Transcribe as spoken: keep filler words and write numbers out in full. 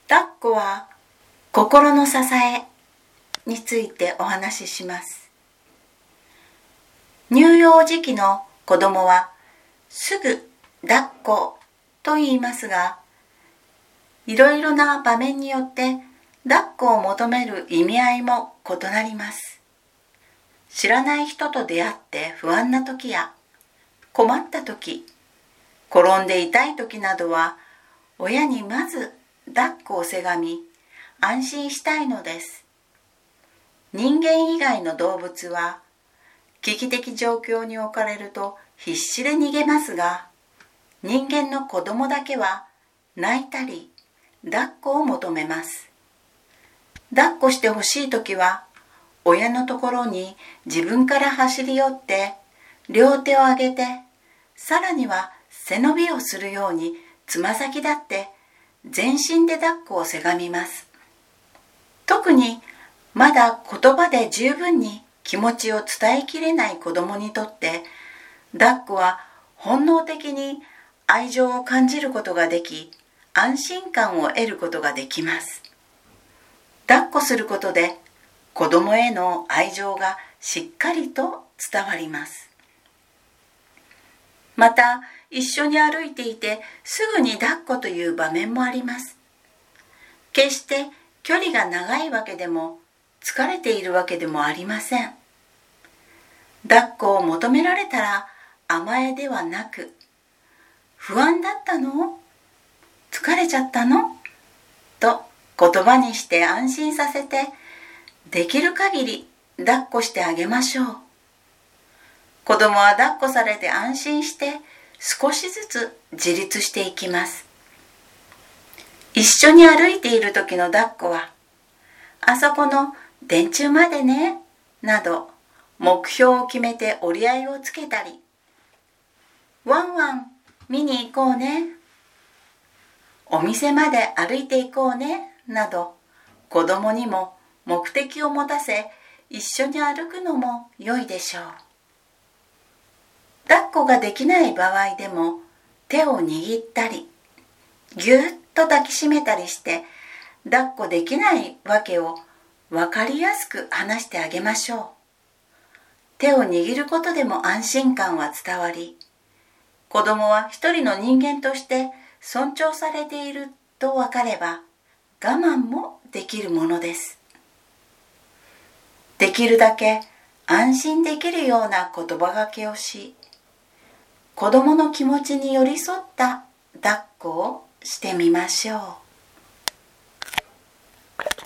抱っこは心の支えについてお話しします。乳幼児期の子供はすぐ抱っこと言いますが、いろいろな場面によって抱っこを求める意味合いも異なります。知らない人と出会って不安な時や困った時、転んで痛い時などは親にまず抱っこをせがみ安心したいのです。人間以外の動物は危機的状況に置かれると必死で逃げますが、人間の子供だけは泣いたり抱っこを求めます。抱っこしてほしいときは親のところに自分から走り寄って両手を上げて、さらには背伸びをするようにつま先立って全身で抱っこをせがみます。特にまだ言葉で十分に気持ちを伝えきれない子供にとって抱っこは本能的に愛情を感じることができ、安心感を得ることができます。抱っこすることで子供への愛情がしっかりと伝わります。また一緒に歩いていてすぐに抱っこという場面もあります。決して距離が長いわけでも疲れているわけでもありません。抱っこを求められたら甘えではなく、不安だったの？疲れちゃったの？と言葉にして安心させて、できる限り抱っこしてあげましょう。子供は抱っこされて安心して少しずつ自立していきます。一緒に歩いている時の抱っこは、あそこの電柱までね、など目標を決めて折り合いをつけたり、ワンワン見に行こうね、お店まで歩いて行こうね、など子供にも目的を持たせ一緒に歩くのも良いでしょう。抱っこができない場合でも手を握ったりぎゅっと抱きしめたりして抱っこできないわけを分かりやすく話してあげましょう。手を握ることでも安心感は伝わり、子供は一人の人間として尊重されていると分かれば我慢もできるものです。できるだけ安心できるような言葉がけをし、子供の気持ちに寄り添った抱っこをしてみましょう。